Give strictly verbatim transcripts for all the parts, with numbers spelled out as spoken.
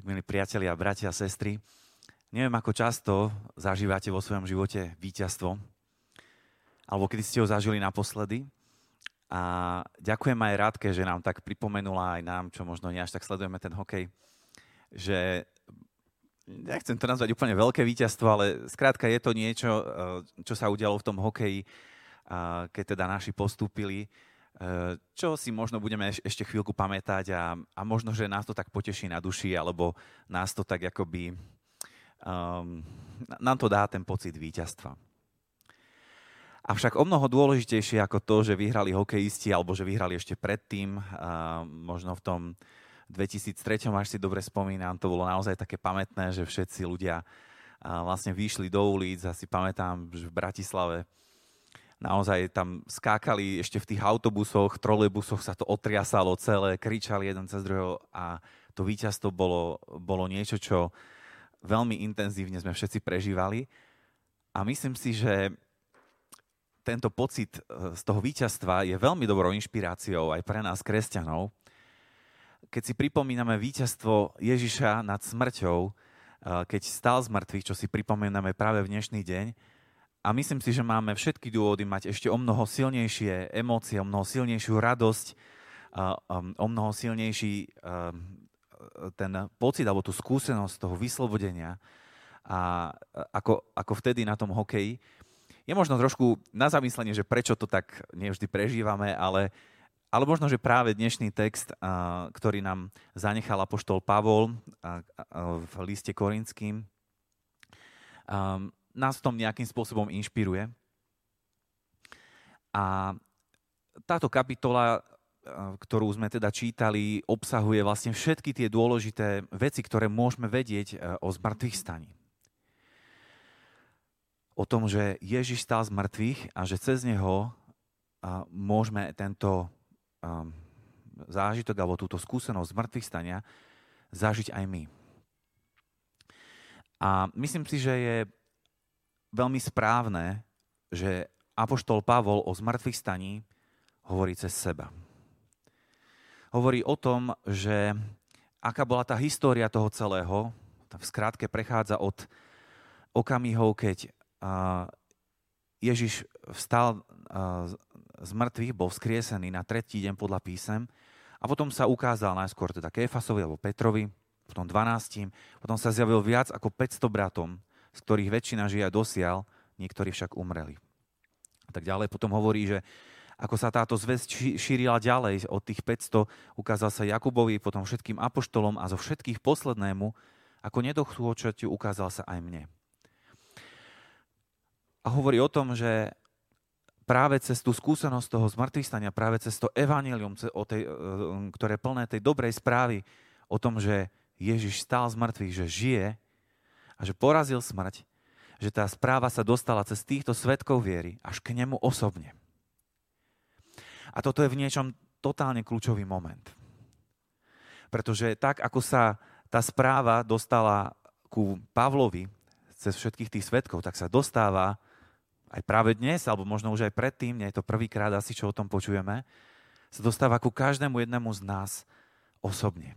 Tak milí priatelia, bratia a sestry, neviem, ako často zažívate vo svojom živote víťazstvo, alebo kedy ste ho zažili naposledy. A ďakujem aj Rádke, že nám tak pripomenula aj nám, čo možno nie až tak sledujeme ten hokej, že nechcem to nazvať úplne veľké víťazstvo, ale skrátka je to niečo, čo sa udialo v tom hokeji, keď teda naši postúpili, čo si možno budeme ešte chvíľku pamätať a, a možno, že nás to tak poteší na duši, alebo nás to tak akoby, um, nám to dá ten pocit víťazstva. Avšak o mnoho dôležitejšie ako to, že vyhrali hokejisti, alebo že vyhrali ešte predtým, uh, možno v tom dvetisíctri, až si dobre spomínam, to bolo naozaj také pamätné, že všetci ľudia uh, vlastne vyšli do ulic, a si pamätám, že v Bratislave naozaj tam skákali ešte v tých autobusoch, trolejbusoch sa to otriasalo celé, kričali jeden cez druhého a to víťazstvo bolo, bolo niečo, čo veľmi intenzívne sme všetci prežívali. A myslím si, že tento pocit z toho víťazstva je veľmi dobrou inšpiráciou aj pre nás, kresťanov. Keď si pripomíname víťazstvo Ježiša nad smrťou, keď stál z mŕtvych, čo si pripomíname práve v dnešný deň, a myslím si, že máme všetky dôvody mať ešte o mnoho silnejšie emócie, o mnoho silnejšiu radosť, o mnoho silnejší ten pocit alebo tú skúsenosť toho vyslobodenia a ako, ako vtedy na tom hokeji. Je možno trošku na zamyslenie, že prečo to tak nevždy prežívame, ale, ale možno, že práve dnešný text, ktorý nám zanechal apoštol Pavol v liste Korinským, nás v tom nejakým spôsobom inšpiruje. A táto kapitola, ktorú sme teda čítali, obsahuje vlastne všetky tie dôležité veci, ktoré môžeme vedieť o zmrtvých staní. O tom, že Ježiš stál z mŕtvych a že cez neho môžeme tento zážitok alebo túto skúsenosť zmrtvých stania zažiť aj my. A myslím si, že je veľmi správne, že apoštol Pavol o zmrtvých staní hovorí cez seba. Hovorí o tom, že aká bola tá história toho celého, v skratke prechádza od okamihov, keď Ježiš vstal z mŕtvych, bol vzkriesený na tretí deň podľa písem a potom sa ukázal najskôr teda Kéfasovi alebo Petrovi, potom dvanástim, potom sa zjavil viac ako päťsto bratom, z ktorých väčšina žije dosiaľ, niektorí však umreli. A tak ďalej potom hovorí, že ako sa táto zvesť šírila ďalej od tých päťsto, ukázal sa Jakubovi, potom všetkým apoštolom a zo všetkých poslednému, ako nedochôčatiu ukázal sa aj mne. A hovorí o tom, že práve cez tú skúsenosť toho zmŕtvychstania, práve cez to evanjelium, ktoré je plné tej dobrej správy o tom, že Ježiš stál z mŕtvych, že žije, a že porazil smrť, že tá správa sa dostala cez týchto svedkov viery až k nemu osobne. A toto je v niečom totálne kľúčový moment. Pretože tak, ako sa tá správa dostala ku Pavlovi cez všetkých tých svedkov, tak sa dostáva aj práve dnes, alebo možno už aj predtým, nie je to prvýkrát asi, čo o tom počujeme, sa dostáva ku každému jednému z nás osobne.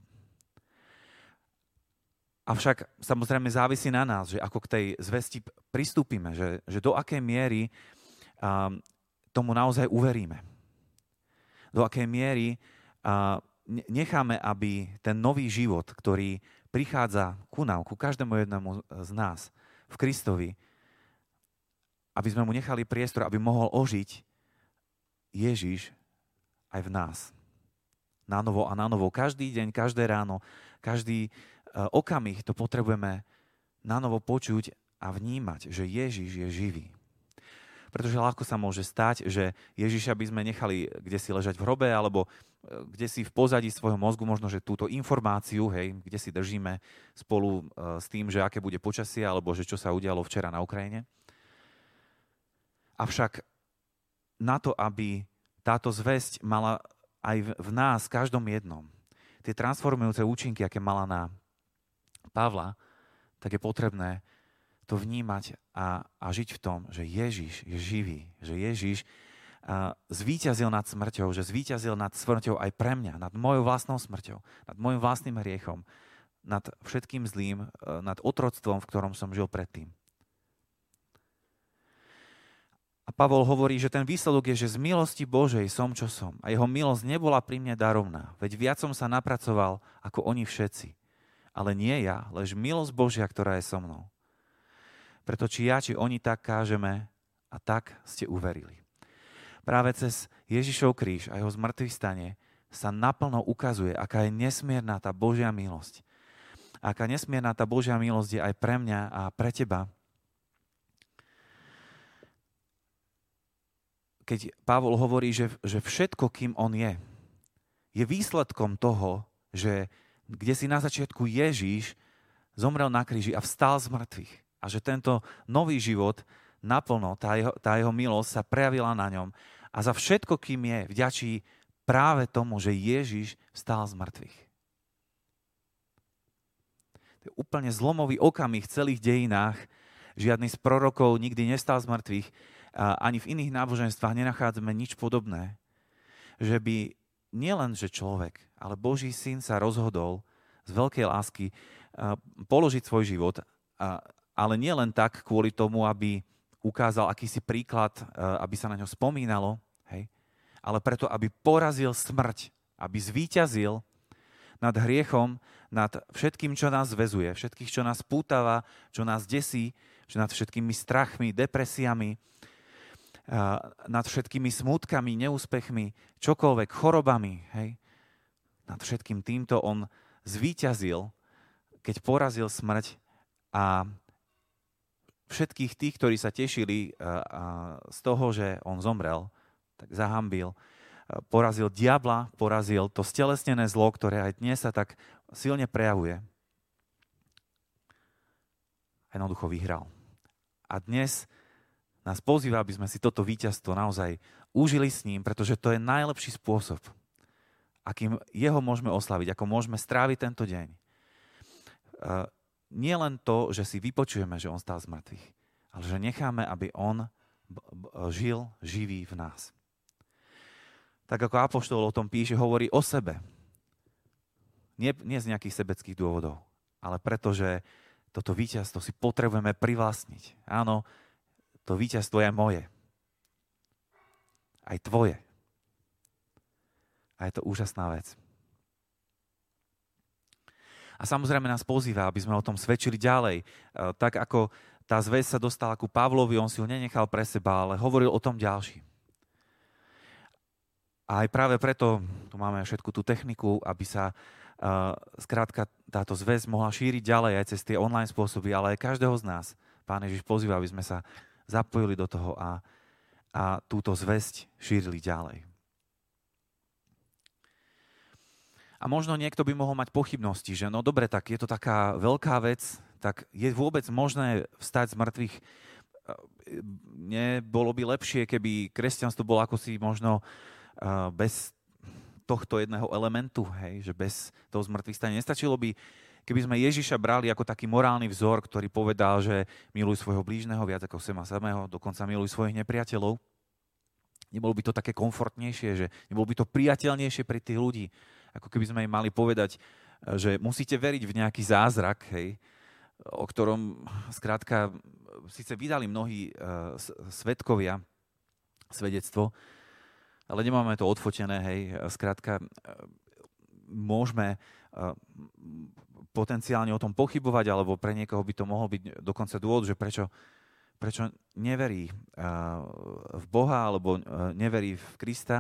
Avšak samozrejme závisí na nás, že ako k tej zvesti pristúpime, že, že do akej miery um, tomu naozaj uveríme. Do akej miery uh, necháme, aby ten nový život, ktorý prichádza ku nám, ku každému jednému z nás v Kristovi, aby sme mu nechali priestor, aby mohol ožiť Ježiš aj v nás. Na novo a na novo. Každý deň, každé ráno, každý okamih to potrebujeme nanovo počuť a vnímať, že Ježiš je živý. Pretože ľahko sa môže stať, že Ježiša by sme nechali kde si ležať v hrobe, alebo kde si v pozadí svojho mozgu, možno, že túto informáciu, hej, kde si držíme spolu s tým, že aké bude počasie, alebo že čo sa udialo včera na Ukrajine. Avšak na to, aby táto zvesť mala aj v nás, každom jednom, tie transformujúce účinky, aké mala na Pavla, tak je potrebné to vnímať a, a žiť v tom, že Ježiš je živý, že Ježiš a, zvíťazil nad smrťou, že zvíťazil nad smrťou aj pre mňa, nad mojou vlastnou smrťou, nad môjim vlastným hriechom, nad všetkým zlým, nad otroctvom, v ktorom som žil predtým. A Pavol hovorí, že ten výsledok je, že z milosti Božej som, čo som. A jeho milosť nebola pri mne darovná. Veď viac som sa napracoval, ako oni všetci. Ale nie ja, lež milosť Božia, ktorá je so mnou. Preto či ja, či oni tak kážeme, a tak ste uverili. Práve cez Ježišov kríž a jeho zmrtvých stane sa naplno ukazuje, aká je nesmierna tá Božia milosť. Aká nesmierna tá Božia milosť je aj pre mňa a pre teba. Keď Pavol hovorí, že, že všetko, kým on je, je výsledkom toho, že kde si na začiatku Ježíš zomrel na kríži a vstal z mŕtvych. A že tento nový život naplno, tá jeho, tá jeho milosť sa prejavila na ňom. A za všetko, kým je, vďačí práve tomu, že Ježíš vstal z mŕtvych. To je úplne zlomový okamih v celých dejinách. Žiadny z prorokov nikdy nestal z mŕtvych. Ani v iných náboženstvách nenachádzame nič podobné, že by nielen, že človek, ale Boží syn sa rozhodol z veľkej lásky položiť svoj život, ale nielen tak kvôli tomu, aby ukázal akýsi príklad, aby sa na ňo spomínalo, hej, ale preto, aby porazil smrť, aby zvíťazil nad hriechom, nad všetkým, čo nás zväzuje, všetkých, čo nás pútava, čo nás desí, že nad všetkými strachmi, depresiami, nad všetkými smútkami, neúspechmi, čokoľvek, chorobami. Hej. Nad všetkým týmto on zvíťazil, keď porazil smrť a všetkých tých, ktorí sa tešili z toho, že on zomrel, tak zahambil, porazil diabla, porazil to stelesnené zlo, ktoré aj dnes sa tak silne prejavuje. Jednoducho vyhral. A dnes nás pozýva, aby sme si toto víťazstvo naozaj užili s ním, pretože to je najlepší spôsob, akým jeho môžeme oslaviť, ako môžeme stráviť tento deň. Nie len to, že si vypočujeme, že on stál z mŕtvych, ale že necháme, aby on žil živý v nás. Tak ako apoštol o tom píše, hovorí o sebe. Nie, nie z nejakých sebeckých dôvodov, ale preto, že toto víťazstvo si potrebujeme privlastniť. Áno, to víťazstvo je moje. Aj tvoje. A je to úžasná vec. A samozrejme nás pozýva, aby sme o tom svedčili ďalej. Tak ako tá zvesť sa dostala ku Pavlovi, on si ho nenechal pre seba, ale hovoril o tom ďalší. A aj práve preto tu máme všetku tú techniku, aby sa uh, skrátka táto zvesť mohla šíriť ďalej aj cez tie online spôsoby, ale aj každého z nás. Pán Ježiš pozýva, aby sme sa zapojili do toho a, a túto zvesť šírili ďalej. A možno niekto by mohol mať pochybnosti, že no dobre, tak je to taká veľká vec, tak je vôbec možné vstať z mŕtvych? Nebolo by lepšie, keby kresťanstvo bolo ako si možno bez tohto jedného elementu, hej, že bez toho zmrtvých stania. Nestačilo by, keby sme Ježiša brali ako taký morálny vzor, ktorý povedal, že miluj svojho blížneho viac ako seba samého, dokonca miluj svojich nepriateľov. Nebolo by to také komfortnejšie, že nebolo by to priateľnejšie pre tých ľudí, ako keby sme im mali povedať, že musíte veriť v nejaký zázrak, hej, o ktorom skrátka síce vydali mnohí uh, svedkovia svedectvo, ale nemáme to odfotené, hej, skrátka môžeme uh, potenciálne o tom pochybovať, alebo pre niekoho by to mohol byť dokonca dôvod, že prečo, prečo neverí uh, v Boha, alebo uh, neverí v Krista.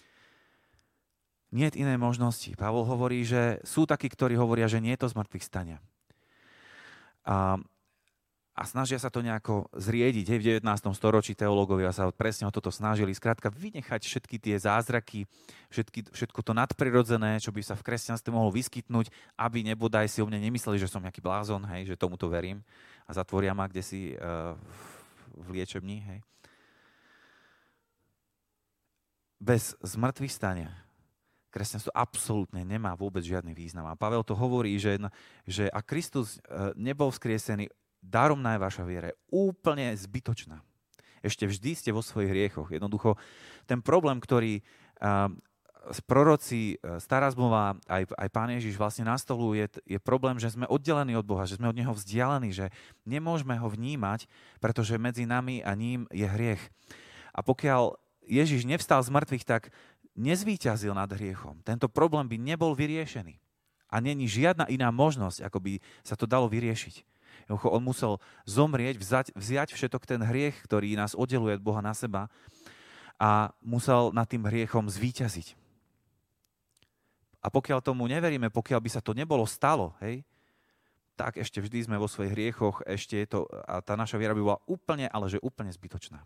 Nie je inej možnosti. Pavol hovorí, že sú takí, ktorí hovoria, že nie je to z mŕtvych stania. A, a snažia sa to nejako zriediť. Hej, v devätnástom storočí teológovia sa presne o toto snažili. Skrátka vynechať všetky tie zázraky, všetky, všetko to nadprirodzené, čo by sa v kresťanstve mohlo vyskytnúť, aby nebodaj si o mne nemysleli, že som nejaký blázon, hej, že tomuto verím a zatvoria ma kdesi uh, v liečebni. Hej. Bez zmrtvých stania kresťanstvo absolútne nemá vôbec žiadny význam. A Pavel to hovorí, že, že ak Kristus nebol vzkriesený, daromná je vaša viera, je úplne zbytočná. Ešte vždy ste vo svojich hriechoch. Jednoducho, ten problém, ktorý proroci, stará zmluva, aj, aj Pán Ježiš vlastne nastoluje, je problém, že sme oddelení od Boha, že sme od Neho vzdialení, že nemôžeme ho vnímať, pretože medzi nami a ním je hriech. A pokiaľ Ježiš nevstal z mŕtvych, tak nezvíťazil nad hriechom. Tento problém by nebol vyriešený. A není žiadna iná možnosť, ako by sa to dalo vyriešiť. On musel zomrieť, vzať, vziať všetok ten hriech, ktorý nás oddeluje od Boha na seba a musel nad tým hriechom zvíťaziť. A pokiaľ tomu neveríme, pokiaľ by sa to nebolo stalo, hej, tak ešte vždy sme vo svojich hriechoch, ešte je to, a tá naša viera by bola úplne, ale že úplne zbytočná.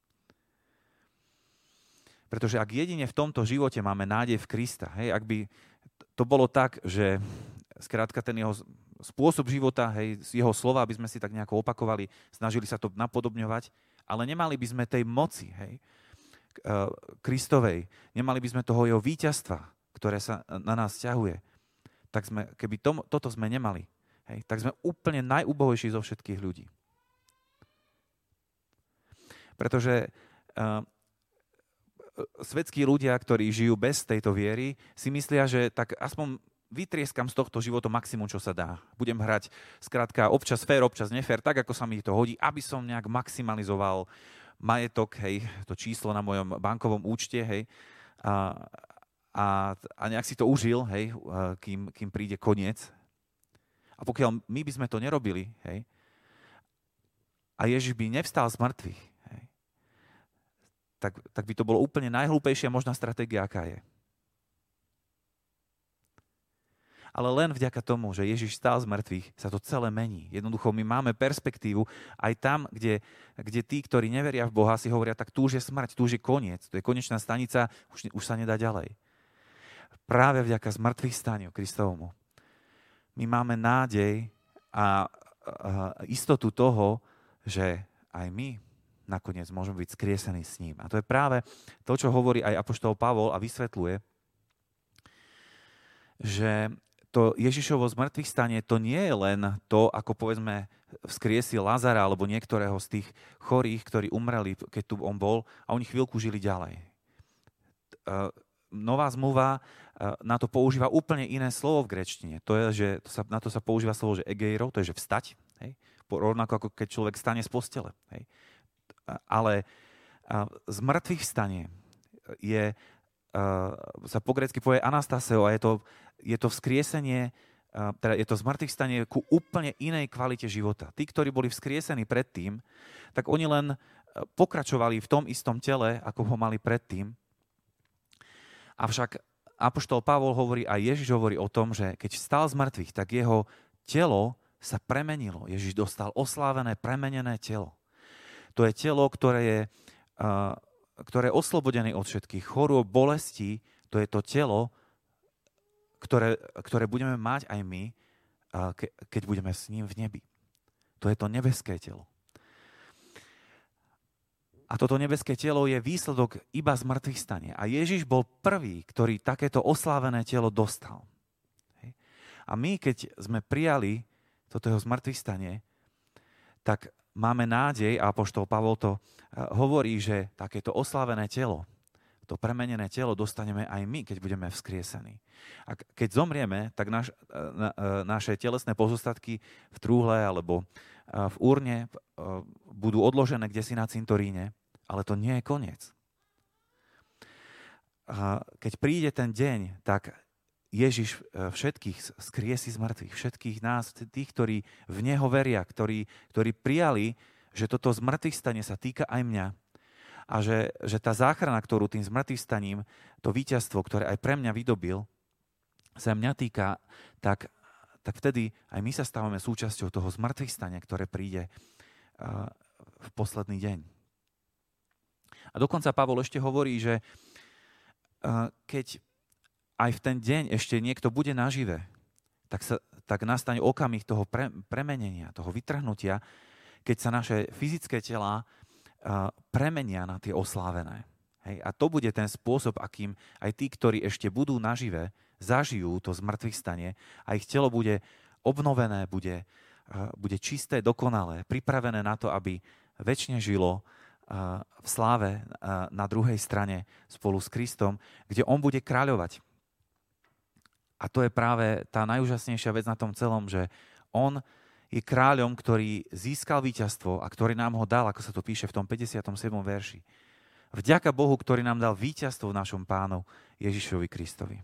Pretože ak jedine v tomto živote máme nádej v Krista, hej, ak by to bolo tak, že skrátka ten jeho spôsob života, hej, jeho slova, aby sme si tak nejako opakovali, snažili sa to napodobňovať, ale nemali by sme tej moci, hej, Kristovej, nemali by sme toho jeho víťazstva, ktoré sa na nás ťahuje, tak sme, keby tom, toto sme nemali, hej, tak sme úplne najúbohejší zo všetkých ľudí. Pretože uh, svetskí ľudia, ktorí žijú bez tejto viery, si myslia, že tak aspoň vytrieskam z tohto života maximum, čo sa dá. Budem hrať skrátka občas fér, občas nefér, tak ako sa mi to hodí, aby som nejak maximalizoval majetok, hej, to číslo na mojom bankovom účte, hej, a, a, a nejak si to užil, hej, kým, kým príde koniec. A pokiaľ my by sme to nerobili, hej, a Ježiš by nevstal z mŕtvych, hej, tak, tak by to bolo úplne najhlúpejšia možná stratégia, aká je. Ale len vďaka tomu, že Ježiš stál z mŕtvych, sa to celé mení. Jednoducho my máme perspektívu aj tam, kde, kde tí, ktorí neveria v Boha, si hovoria, tak tu už je smrť, tu už je koniec, tu je konečná stanica, už, už sa nedá ďalej. Práve vďaka zmrtvých staniu Kristovmu my máme nádej a, a istotu toho, že aj my nakoniec môžeme byť skriesení s ním. A to je práve to, čo hovorí aj apoštol Pavol a vysvetľuje, že to Ježišovo zmrtvých stanie, to nie je len to, ako povedzme vzkriesil Lazara alebo niektorého z tých chorých, ktorí umreli, keď tu on bol a oni chvíľku žili ďalej. Nová zmluva na to používa úplne iné slovo v gréčtine. To je, že to sa, na to sa používa slovo, že egeiro, to je, že vstať. Hej? Rovnako ako keď človek stane z postele. Hej? Ale zmrtvých stanie je, sa po grécky povie anastaseo a je to je to vzkriesenie, teda je to zmŕtvychvstanie ku úplne inej kvalite života. Tí, ktorí boli vzkriesení predtým, tak oni len pokračovali v tom istom tele, ako ho mali predtým. Avšak apoštol Pavol hovorí, a Ježiš hovorí o tom, že keď vstal z mŕtvych, tak jeho telo sa premenilo. Ježiš dostal oslávené, premenené telo. To je telo, ktoré je, ktoré je oslobodené od všetkých chorôb, bolestí. To je to telo, Ktoré, ktoré budeme mať aj my, ke, keď budeme s ním v nebi. To je to nebeské telo. A toto nebeské telo je výsledok iba z mŕtvych stania. A Ježiš bol prvý, ktorý takéto oslávené telo dostal. Hej. A my, keď sme prijali toto jeho zmrtvých stanie, tak máme nádej, a apoštol Pavol to hovorí, že takéto oslávené telo, to premenené telo dostaneme aj my, keď budeme vzkriesení. A keď zomrieme, tak naš, na, naše telesné pozostatky v trúhle alebo v urne budú odložené kdesi na cintoríne, ale to nie je koniec. A keď príde ten deň, tak Ježiš všetkých skriesí z mŕtvych, všetkých nás, tých, ktorí v Neho veria, ktorí, ktorí prijali, že toto z mŕtvych stane sa týka aj mňa, a že, že tá záchrana, ktorú tým zmŕtvychvstaním, to víťazstvo, ktoré aj pre mňa vydobil, sa mňa týka, tak, tak vtedy aj my sa stávame súčasťou toho zmŕtvychvstania, ktoré príde uh, v posledný deň. A dokonca Pavol ešte hovorí, že uh, keď aj v ten deň ešte niekto bude nažive, tak, sa, tak nastane okamih toho pre, premenenia, toho vytrhnutia, keď sa naše fyzické telá premenia na tie oslávené. Hej? A to bude ten spôsob, akým aj tí, ktorí ešte budú nažive, zažijú to zmŕtvychvstanie a ich telo bude obnovené, bude, bude čisté, dokonalé, pripravené na to, aby večne žilo v sláve na druhej strane spolu s Kristom, kde on bude kráľovať. A to je práve tá najúžasnejšia vec na tom celom, že on je kráľom, ktorý získal víťazstvo a ktorý nám ho dal, ako sa to píše v tom päťdesiatom siedmom verši. Vďaka Bohu, ktorý nám dal víťazstvo v našom Pánu Ježišovi Kristovi.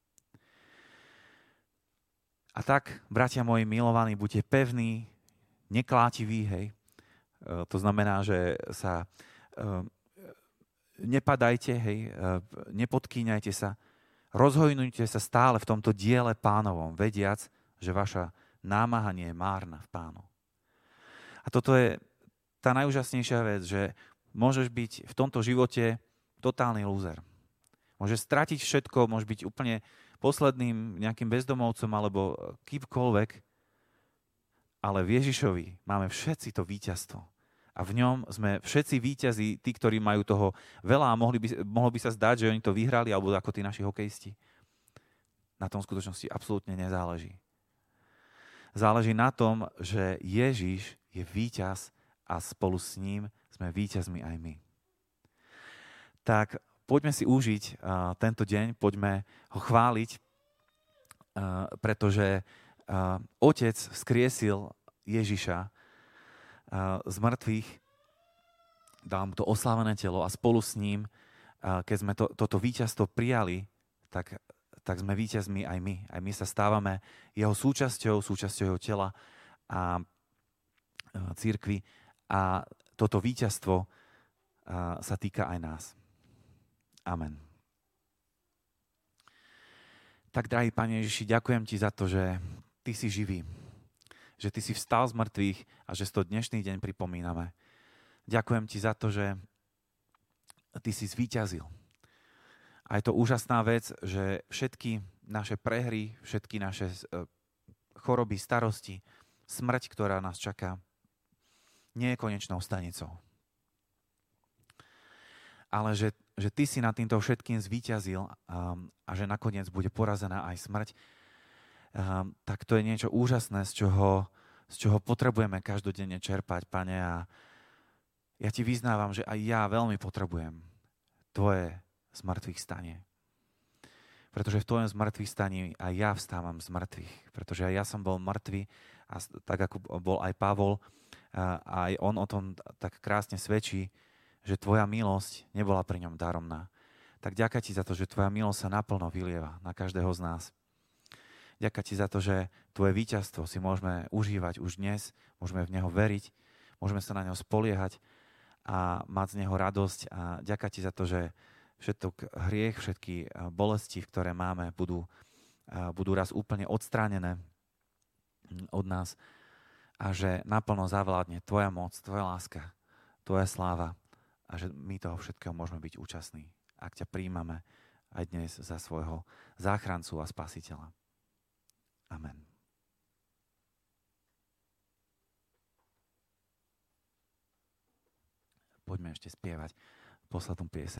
A tak, bratia moji milovaní, buďte pevní, neklátiví, hej. To znamená, že sa uh, nepadajte, hej, uh, nepodkýňajte sa, rozhojnujte sa stále v tomto diele Pánovom, vediac, že vaša námaha nie je márna v Pánu. A toto je tá najúžasnejšia vec, že môžeš byť v tomto živote totálny lúzer. Môžeš stratiť všetko, môžeš byť úplne posledným nejakým bezdomovcom alebo kýmkoľvek, ale v Ježišovi máme všetci to víťazstvo. A v ňom sme všetci víťazi, tí, ktorí majú toho veľa a mohli by, mohlo by sa zdať, že oni to vyhrali, alebo ako tí naši hokejisti. Na tom v skutočnosti absolútne nezáleží. Záleží na tom, že Ježiš je víťaz a spolu s ním sme víťazmi aj my. Tak poďme si užiť uh, tento deň, poďme ho chváliť, uh, pretože uh, Otec vzkriesil Ježiša z mŕtvych, dal mu to oslávené telo a spolu s ním, keď sme to, toto víťazstvo prijali, tak, tak sme víťazmi aj my. Aj my sa stávame jeho súčasťou, súčasťou jeho tela a cirkvi a toto víťazstvo sa týka aj nás. Amen. Tak, drahý Pane Ježiši, ďakujem Ti za to, že Ty si živý, že Ty si vstal z mŕtvych a že si to dnešný deň pripomíname. Ďakujem Ti za to, že Ty si zvíťazil. A je to úžasná vec, že všetky naše prehry, všetky naše choroby, starosti, smrť, ktorá nás čaká, nie je konečnou stanicou. Ale že, že Ty si nad týmto všetkým zvíťazil a, a že nakoniec bude porazená aj smrť, Um, tak to je niečo úžasné, z čoho, z čoho potrebujeme každodenne čerpať, Pane. A ja Ti vyznávam, že aj ja veľmi potrebujem Tvoje zmrtvých stanie. Pretože v Tvojom zmrtvých staní aj ja vstávam z mŕtvych. Pretože aj ja som bol mŕtvy, a tak ako bol aj Pavol, a aj on o tom tak krásne svedčí, že Tvoja milosť nebola pri ňom daromná. Tak ďakujem Ti za to, že Tvoja milosť sa naplno vylieva na každého z nás. Ďakujem Ti za to, že Tvoje víťazstvo si môžeme užívať už dnes, môžeme v Neho veriť, môžeme sa na Neho spoliehať a mať z Neho radosť. A ďakujem Ti za to, že všetok hriech, všetky bolesti, ktoré máme, budú, budú raz úplne odstránené od nás a že naplno zavládne Tvoja moc, Tvoja láska, Tvoja sláva a že my toho všetkého môžeme byť účastní, ak ťa príjmame aj dnes za svojho záchrancu a spasiteľa. Amen. Poďme ešte spievať poslednú pieseň.